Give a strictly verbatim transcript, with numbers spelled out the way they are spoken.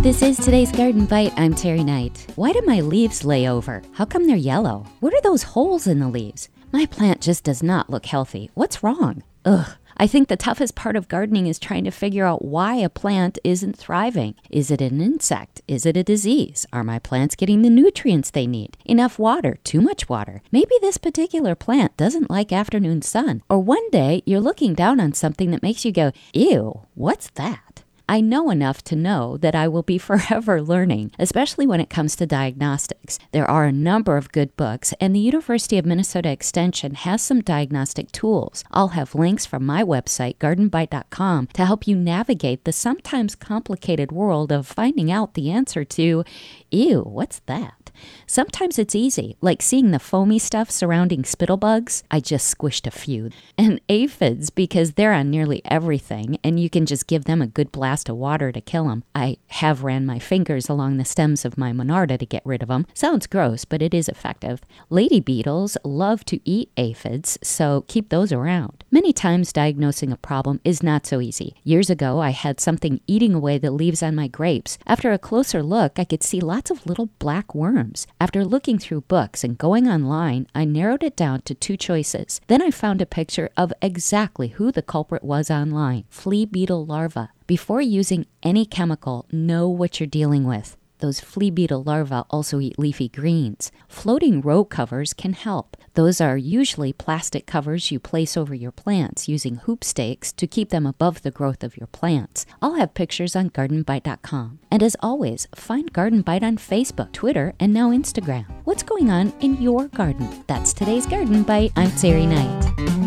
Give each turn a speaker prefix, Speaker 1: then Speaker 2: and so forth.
Speaker 1: This is today's Garden Bite. I'm Terry Knight. Why do my leaves lay over? How come they're yellow? What are those holes in the leaves? My plant just does not look healthy. What's wrong? Ugh. I think the toughest part of gardening is trying to figure out why a plant isn't thriving. Is it an insect? Is it a disease? Are my plants getting the nutrients they need? Enough water? Too much water? Maybe this particular plant doesn't like afternoon sun. Or one day you're looking down on something that makes you go, ew, what's that? I know enough to know that I will be forever learning, especially when it comes to diagnostics. There are a number of good books, and the University of Minnesota Extension has some diagnostic tools. I'll have links from my website, garden bite dot com, to help you navigate the sometimes complicated world of finding out the answer to, ew, what's that? Sometimes it's easy, like seeing the foamy stuff surrounding spittlebugs. I just squished a few. And aphids, because they're on nearly everything, and you can just give them a good blast of water to kill them. I have ran my fingers along the stems of my Monarda to get rid of them. Sounds gross, but it is effective. Lady beetles love to eat aphids, so keep those around. Many times diagnosing a problem is not so easy. Years ago, I had something eating away the leaves on my grapes. After a closer look, I could see lots of little black worms. After looking through books and going online, I narrowed it down to two choices. Then I found a picture of exactly who the culprit was online: flea beetle larvae. Before using any chemical, know what you're dealing with. Those flea beetle larvae also eat leafy greens. Floating row covers can help. Those are usually plastic covers you place over your plants using hoop stakes to keep them above the growth of your plants. I'll have pictures on garden bite dot com. And as always, find Garden Bite on Facebook, Twitter, and now Instagram. What's going on in your garden? That's today's Garden Bite. I'm Terry Knight.